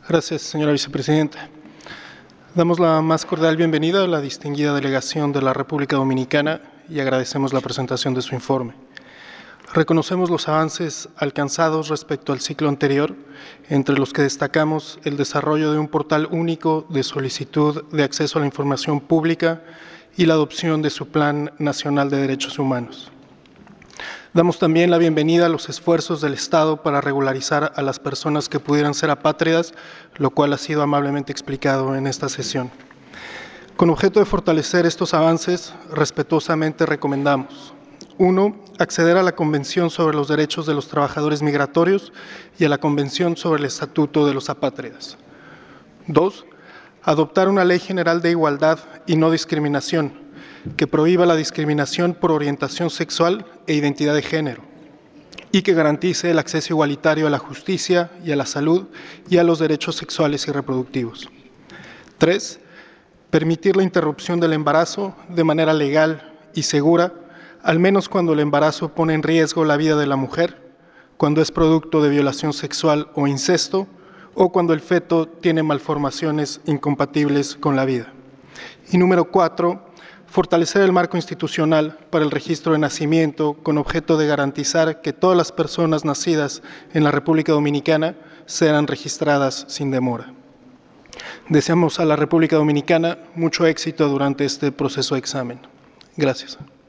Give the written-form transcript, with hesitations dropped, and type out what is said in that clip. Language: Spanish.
Gracias, señora vicepresidenta. Damos la más cordial bienvenida a la distinguida delegación de la República Dominicana y agradecemos la presentación de su informe. Reconocemos los avances alcanzados respecto al ciclo anterior, entre los que destacamos el desarrollo de un portal único de solicitud de acceso a la información pública y la adopción de su Plan Nacional de Derechos Humanos. Damos también la bienvenida a los esfuerzos del Estado para regularizar a las personas que pudieran ser apátridas, lo cual ha sido amablemente explicado en esta sesión. Con objeto de fortalecer estos avances, respetuosamente recomendamos: 1. Acceder a la Convención sobre los Derechos de los Trabajadores Migratorios y a la Convención sobre el Estatuto de los Apátridas. 2. Adoptar una Ley General de Igualdad y No Discriminación, que prohíba la discriminación por orientación sexual e identidad de género, y que garantice el acceso igualitario a la justicia y a la salud y a los derechos sexuales y reproductivos. 3. Permitir la interrupción del embarazo de manera legal y segura, al menos cuando el embarazo pone en riesgo la vida de la mujer, cuando es producto de violación sexual o incesto, o cuando el feto tiene malformaciones incompatibles con la vida. Y número 4, fortalecer el marco institucional para el registro de nacimiento con objeto de garantizar que todas las personas nacidas en la República Dominicana sean registradas sin demora. Deseamos a la República Dominicana mucho éxito durante este proceso de examen. Gracias.